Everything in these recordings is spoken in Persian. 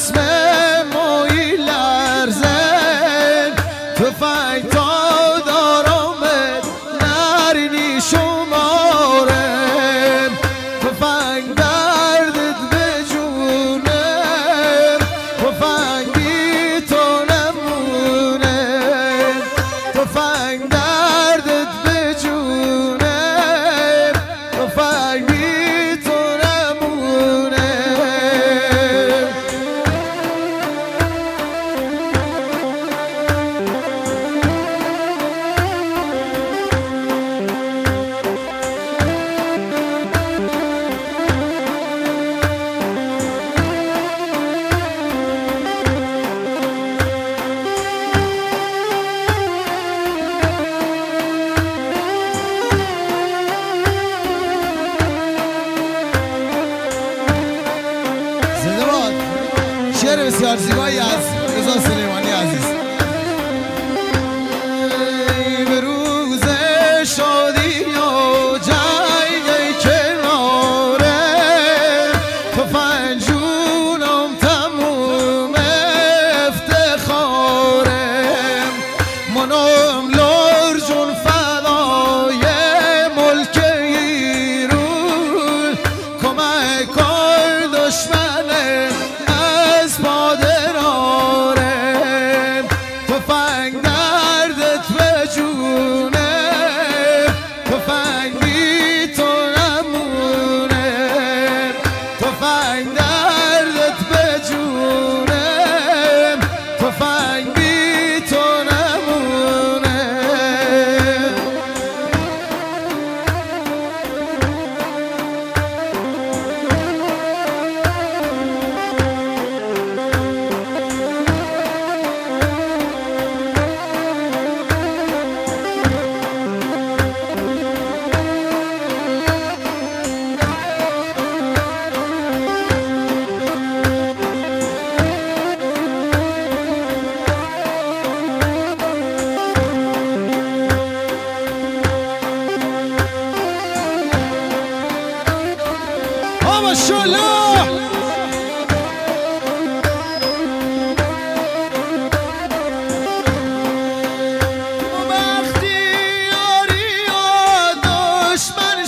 اسم مایی لرزن تفنگ تا دارامت نرنی شمارم تفنگ دردت به جونم تفنگی تو نمونم تفنگ دردت به جونم تفنگی تو شعر بسیار زیبایی از رضا سلیمانی عزیز. به روز شادی و جنگ کناره تفنگجونم تموم افتخارم منم لرجون فدای ملک ایرون کمک کن دشمنه مادرارم تفنگ دردت به جونم تفنگی تو نمونم تفنگ دردت به جونم تفنگی تو نمونم ماشاءالله وقتی یاری و دشمن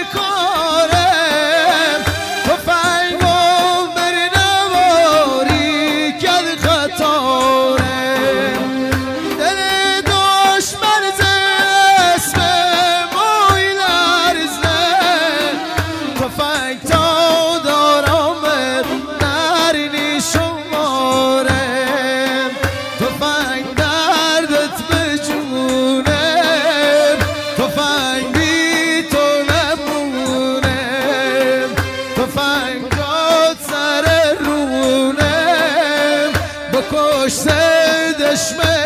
شکارم تفنگم بر نواری کد خطارم دل دشمن ز اسم مای لرزن تفنگ تا تفنگات سر رونم بکش دشمن